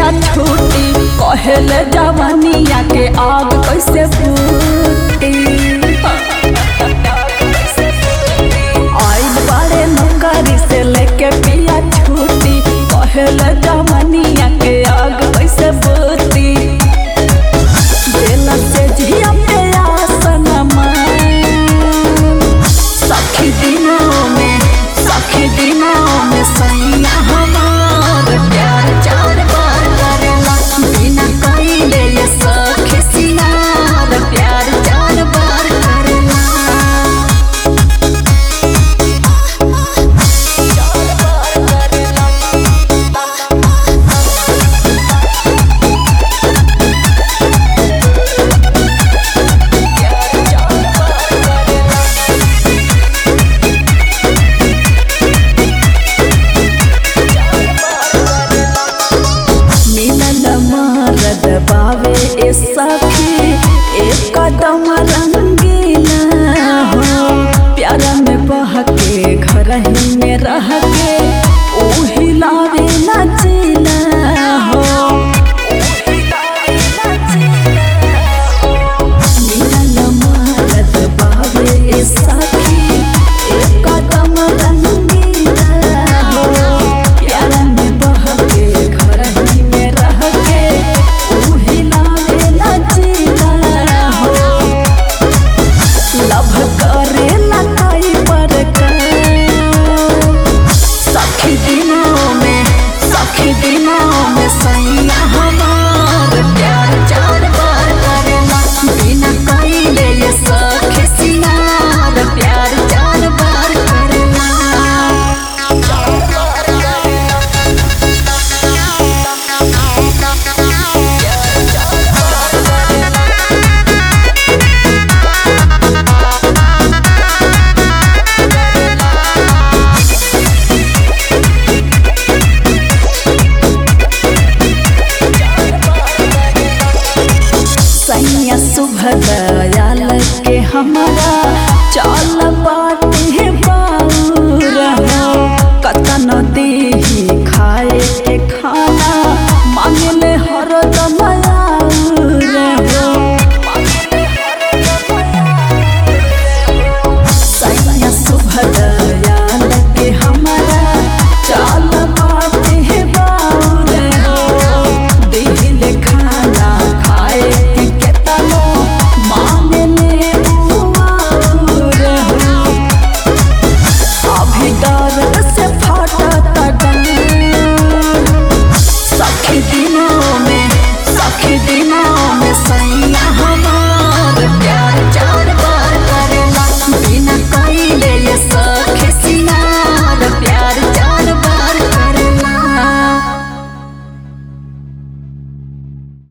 पिया छूटी कहले जवानिया के आग कैसे फूटी। आइल बारे नौकरी से लेके पिया छूटी कहले जवानिया के आग कैसे फूटी। बेला से जिया पे आसन सखी दिनों में सैया हमार प्यार चार बार करेला बिना कइले ये सखी सियार प्यार चार बार करेला। बावे ए सखी एक कदम रंगीला हो प्यारा में बह के घर ही में रह के ओही लावे नचीला हो। मिलल मरद बावे ए सखी एक कदम रंगीला हो प्यारा में बह के घर ही में रह के लव करेला कई प्रकार सखी दिनों में सैया